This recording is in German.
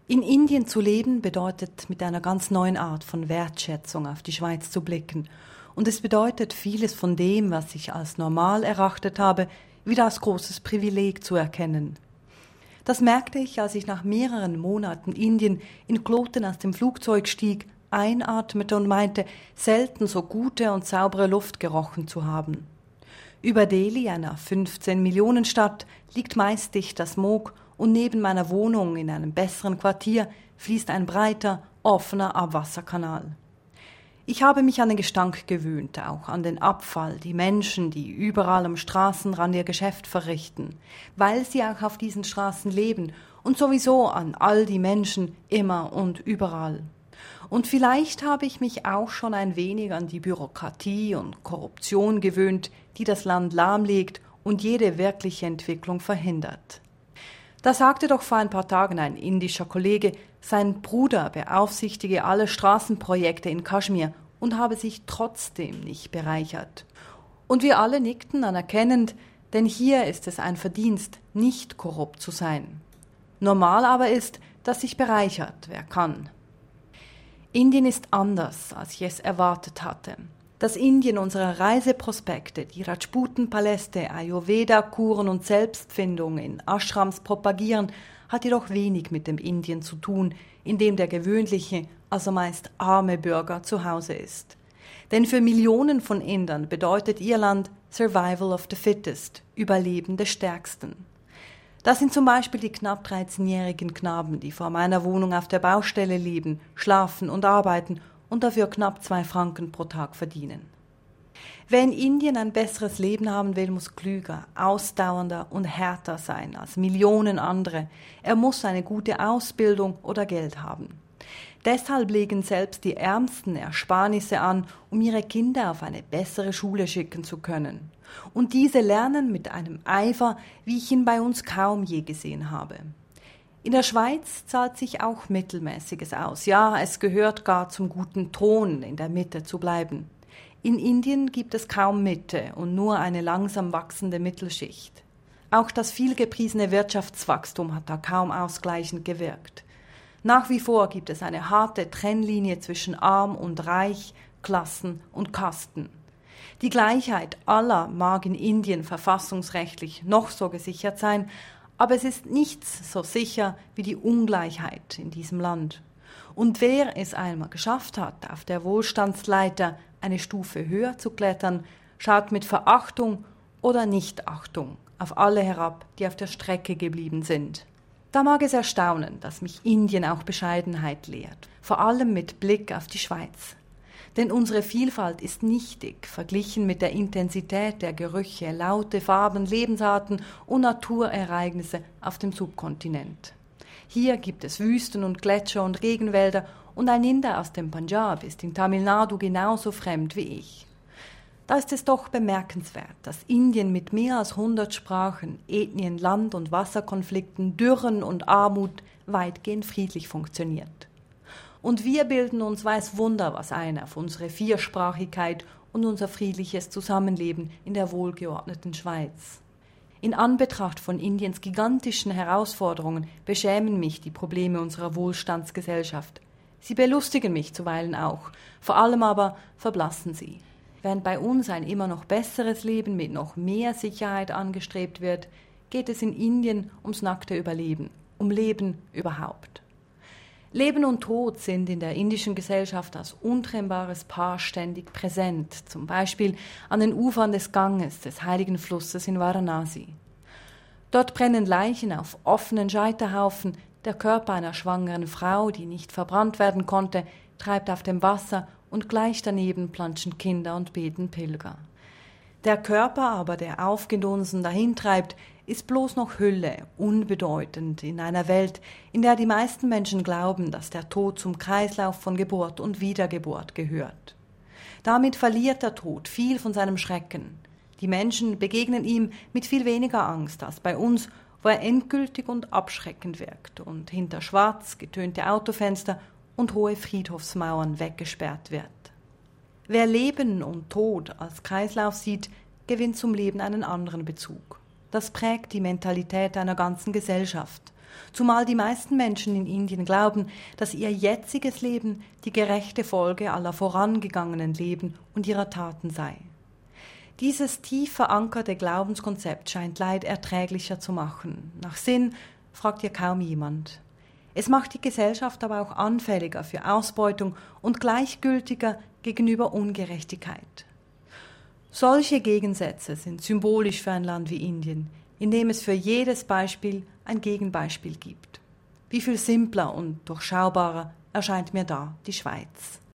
In Indien zu leben bedeutet, mit einer ganz neuen Art von Wertschätzung auf die Schweiz zu blicken. Und es bedeutet, vieles von dem, was ich als normal erachtet habe, wieder als großes Privileg zu erkennen. Das merkte ich, als ich nach mehreren Monaten Indien in Kloten aus dem Flugzeug stieg, einatmete und meinte, selten so gute und saubere Luft gerochen zu haben. Über Delhi, einer 15-Millionen-Stadt, liegt meist dichter Smog und neben meiner Wohnung in einem besseren Quartier fließt ein breiter, offener Abwasserkanal. Ich habe mich an den Gestank gewöhnt, auch an den Abfall, die Menschen, die überall am Straßenrand ihr Geschäft verrichten, weil sie auch auf diesen Straßen leben und sowieso an all die Menschen immer und überall. Und vielleicht habe ich mich auch schon ein wenig an die Bürokratie und Korruption gewöhnt, die das Land lahmlegt und jede wirkliche Entwicklung verhindert. Da sagte doch vor ein paar Tagen ein indischer Kollege, sein Bruder beaufsichtige alle Straßenprojekte in Kaschmir und habe sich trotzdem nicht bereichert. Und wir alle nickten anerkennend, denn hier ist es ein Verdienst, nicht korrupt zu sein. Normal aber ist, dass sich bereichert, wer kann. Indien ist anders, als ich es erwartet hatte. Das Indien unserer Reiseprospekte, die Rajputen-Paläste, Ayurveda-Kuren und Selbstfindung in Ashrams propagieren, hat jedoch wenig mit dem Indien zu tun, in dem der gewöhnliche, also meist arme Bürger zu Hause ist. Denn für Millionen von Indern bedeutet ihr Land Survival of the Fittest, Überleben des Stärksten. Das sind zum Beispiel die knapp 13-jährigen Knaben, die vor meiner Wohnung auf der Baustelle leben, schlafen und arbeiten und dafür knapp 2 Franken pro Tag verdienen. Wer in Indien ein besseres Leben haben will, muss klüger, ausdauernder und härter sein als Millionen andere. Er muss eine gute Ausbildung oder Geld haben. Deshalb legen selbst die Ärmsten Ersparnisse an, um ihre Kinder auf eine bessere Schule schicken zu können. Und diese lernen mit einem Eifer, wie ich ihn bei uns kaum je gesehen habe. In der Schweiz zahlt sich auch Mittelmäßiges aus. Ja, es gehört gar zum guten Ton, in der Mitte zu bleiben. In Indien gibt es kaum Mitte und nur eine langsam wachsende Mittelschicht. Auch das vielgepriesene Wirtschaftswachstum hat da kaum ausgleichend gewirkt. Nach wie vor gibt es eine harte Trennlinie zwischen arm und reich, Klassen und Kasten. Die Gleichheit aller mag in Indien verfassungsrechtlich noch so gesichert sein, aber es ist nichts so sicher wie die Ungleichheit in diesem Land. Und wer es einmal geschafft hat, auf der Wohlstandsleiter eine Stufe höher zu klettern, schaut mit Verachtung oder Nichtachtung auf alle herab, die auf der Strecke geblieben sind. Da mag es erstaunen, dass mich Indien auch Bescheidenheit lehrt, vor allem mit Blick auf die Schweiz. Denn unsere Vielfalt ist nichtig, verglichen mit der Intensität der Gerüche, Laute, Farben, Lebensarten und Naturereignisse auf dem Subkontinent. Hier gibt es Wüsten und Gletscher und Regenwälder und ein Inder aus dem Punjab ist in Tamil Nadu genauso fremd wie ich. Da ist es doch bemerkenswert, dass Indien mit mehr als 100 Sprachen, Ethnien, Land- und Wasserkonflikten, Dürren und Armut weitgehend friedlich funktioniert. Und wir bilden uns weiß Wunder was ein auf unsere Viersprachigkeit und unser friedliches Zusammenleben in der wohlgeordneten Schweiz. In Anbetracht von Indiens gigantischen Herausforderungen beschämen mich die Probleme unserer Wohlstandsgesellschaft. Sie belustigen mich zuweilen auch, vor allem aber verblassen sie. Während bei uns ein immer noch besseres Leben mit noch mehr Sicherheit angestrebt wird, geht es in Indien ums nackte Überleben, um Leben überhaupt. Leben und Tod sind in der indischen Gesellschaft als untrennbares Paar ständig präsent, zum Beispiel an den Ufern des Ganges, des heiligen Flusses in Varanasi. Dort brennen Leichen auf offenen Scheiterhaufen, der Körper einer schwangeren Frau, die nicht verbrannt werden konnte, treibt auf dem Wasser und gleich daneben planschen Kinder und beten Pilger. Der Körper aber, der aufgedunsen dahintreibt, ist bloß noch Hülle, unbedeutend in einer Welt, in der die meisten Menschen glauben, dass der Tod zum Kreislauf von Geburt und Wiedergeburt gehört. Damit verliert der Tod viel von seinem Schrecken. Die Menschen begegnen ihm mit viel weniger Angst als bei uns, wo er endgültig und abschreckend wirkt und hinter schwarz getönte Autofenster und hohe Friedhofsmauern weggesperrt wird. Wer Leben und Tod als Kreislauf sieht, gewinnt zum Leben einen anderen Bezug. Das prägt die Mentalität einer ganzen Gesellschaft. Zumal die meisten Menschen in Indien glauben, dass ihr jetziges Leben die gerechte Folge aller vorangegangenen Leben und ihrer Taten sei. Dieses tief verankerte Glaubenskonzept scheint Leid erträglicher zu machen. Nach Sinn fragt hier kaum jemand. Es macht die Gesellschaft aber auch anfälliger für Ausbeutung und gleichgültiger gegenüber Ungerechtigkeit. Solche Gegensätze sind symbolisch für ein Land wie Indien, in dem es für jedes Beispiel ein Gegenbeispiel gibt. Wie viel simpler und durchschaubarer erscheint mir da die Schweiz.